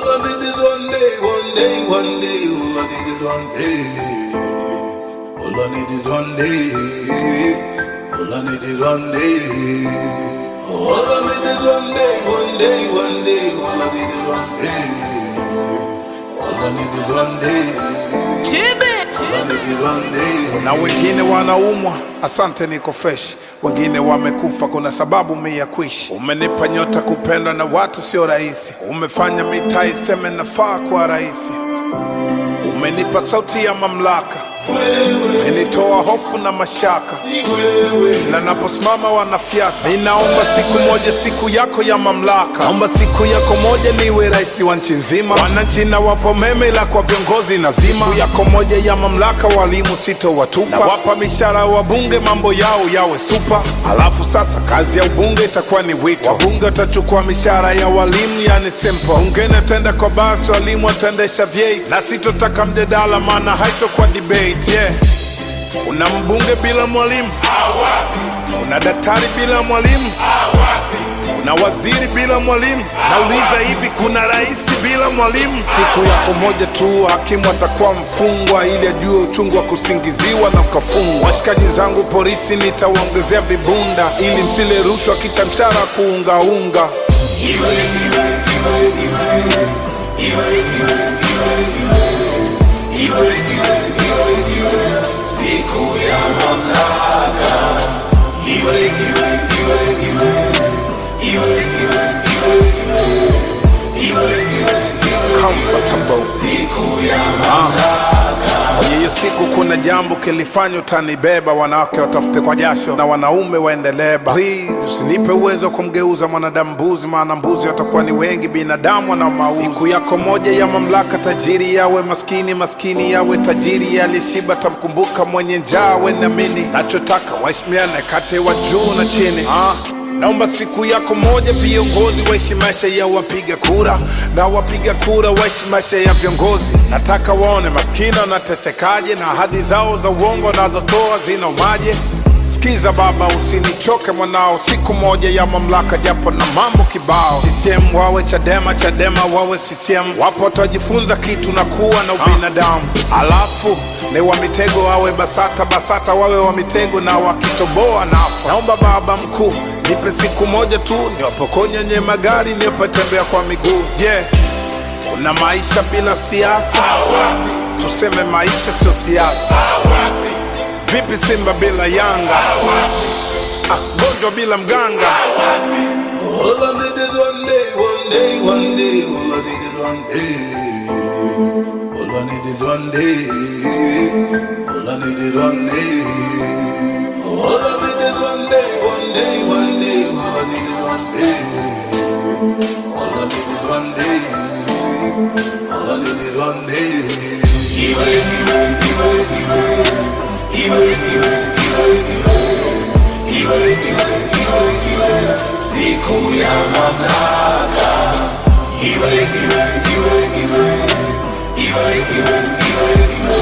All I need is one day, one day, one day. All I need is one day. All I need is one day. All I need is one day. All I need is one day, one day, one day. All I need is one day. All I need is one day. Chibi. All I need is one day. Na wengine wanaumwa, asante niko fresh. Wengine wamekufa, kuna sababu mimi ya kuishi. Umenipa nyota kupendwa na watu sio rahisi. Umefanya mitaa iseme nafaa kwa rahisi. Umenipa sauti ya mamlaka, umenitoa hofu na mashaka. Kila naposimama wanafyata. Ninaomba siku moja siku yako ya mamlaka. Naomba siku yako moja niwe rais wa nchi nzima. Wananchi na wapo meme ila kwa viongozi nazima. Siku yako moja ya mamlaka walimu sito watupa. Na wapa mishara wabunge mambo yao yawe super. Alafu sasa kazi ya ubunge itakuwa ni wito. Wabunge watachukua mishara ya walimu yani simple. Bungeni atenda kwa basi walimu watendesha vyeti. Na sitotaka mjadala maana haitokuwa debate. Yeah. Una mbunge bila mwalimu, una daktari bila mwalimu, una waziri bila mwalimu. Nauliza hivi kuna rais bila mwalimu? Siku yako moja tu hakimu atakuwa mfungwa ili ajue uchungu wa kusingiziwa na ukafungwa. Washikaji zangu polisi nitawaongezea vibunda ili msile rushwa kita mshara kuungaunga. Siku ya mamlaka. Comfortable. Siku ya mamlaka. Hiyo siku kuna jambo kilifanya utanibeba. Wanawake watafute kwa jasho na wanaume waendeleba. Please usinipe uwezo wa kumgeuza mwanadamu mbuzi, maana mbuzi watakuwa ni wengi, binadamu na mauzi. Siku yako moja ya mamlaka, tajiri yawe maskini, maskini yawe tajiri. Alishiba tamkumbuka mwenye njaa, we naamini. Nachotaka waheshimiane kati wa juu na chini. Naomba siku yako moja viongozi waishi maisha ya wapiga kura, na wapiga kura waishi maisha ya viongozi. Nataka waone maskini wanatesekaje, na ahadi zao za uongo nazotoa zinaumaje. Sikiza baba, usinichoke mwanao, siku moja ya mamlaka japo na mambo kibao. CCM wawe Chadema, Chadema wawe CCM. Wapo watajifunza kitu na kuwa na ubinadamu. Alafu ni wa mitego wawe Basata, Basata wawe wa mitego na wakitoboa nafa. Naomba baba mkuu nipe siku moja tu niwapokonya nye magari niwapatembea kwa miguu. Yeah. Kuna maisha bila siasa, tuseme maisha sio siasa. Vipi Simba bila Yanga, gonjwa bila mganga. All I need is one day, one day, one day. All I need is one day. All I need is one day. All I need is one day. All I need is one day, one day, one day. All I need is one day. All I need is one day. All I need is one day. Siku ya mamlaka.